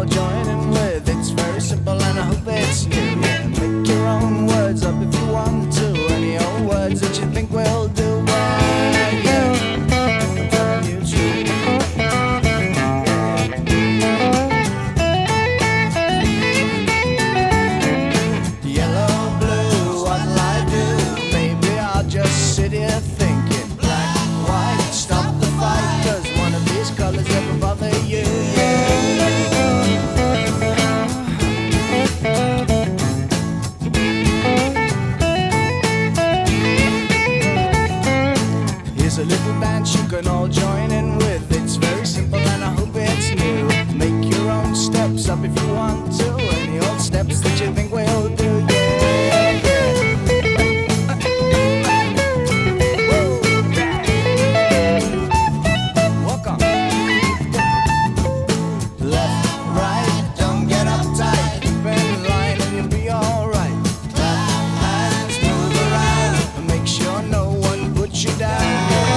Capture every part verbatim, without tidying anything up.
all join in with. It's very simple and I hope it's new. Yeah, make your own words up if you want to. Any old words that you think will do. Well, yeah, I'm telling you true. Yellow, blue, what'll I do? Maybe I'll just sit here thinking. Black, white, stop the fight, 'cause one of these colors ever bother you. Here's a little dance you can all join in with. It's very simple and I hope it's new. Make your own steps up if you want to. Any old steps that you think will do. Yeah, yeah. Woo, yeah. Welcome. Left, right, don't get uptight. Keep in line and you'll be alright. Clap hands, move around, and make sure no one puts you down.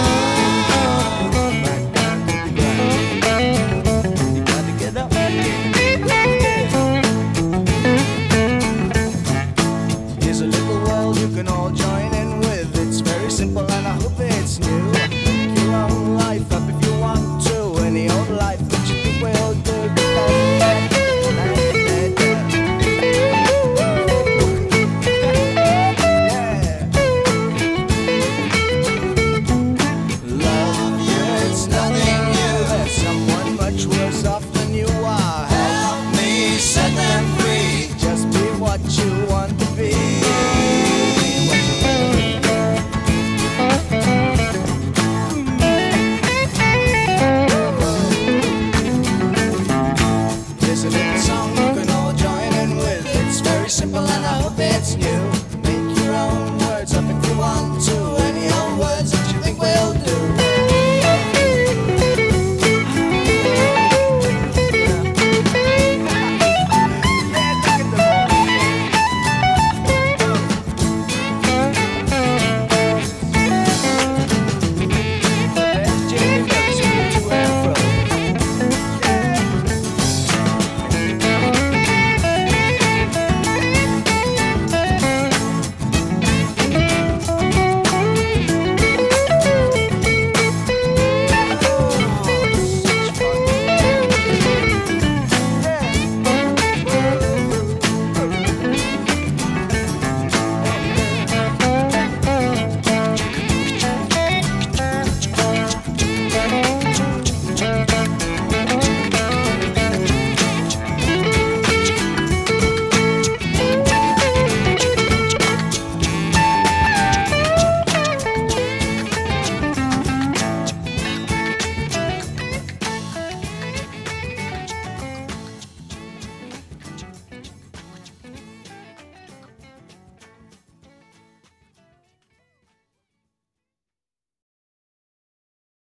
Here's a little world you can all join in with. It's very simple and I hope it's new. Make your own life up if you want to. Any old life that you think will do. Love you, it's nothing new. There's someone much worse off than you are. Help me set them free. Just be what you want to be. Here's a little song you can all join in with. It's very simple and I hope it's new.